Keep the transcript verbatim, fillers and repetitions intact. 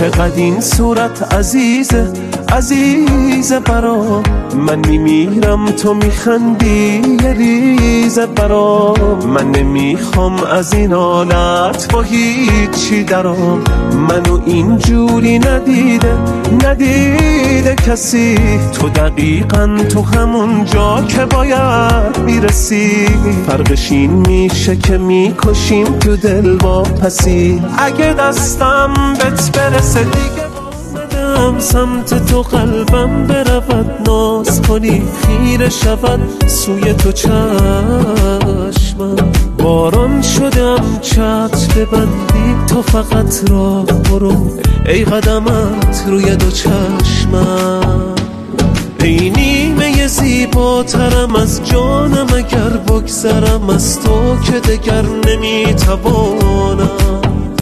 چقدر این صورت عزیزه عزیزه برام، من میمیرم تو میخندی یه ریزه برام. من نمیخوام از این حالت با هیچی درام، منو اینجوری ندیده ندیده کسی. تو دقیقاً تو همون جا که باید میرسی، فرقش این میشه که میکشیم تو دل با پسی. اگه دستم بهت برسه دیگه بازم سمت تو قلبم برود، ناز کنی خیره شود سوی تو چشمم. باران شدم چتر ببندی تو فقط راه برو، ای قدمت روی دو چشمم. ای نیمه زیباترم از جانم، اگر بگذرم از تو که دگر نمیتوانم.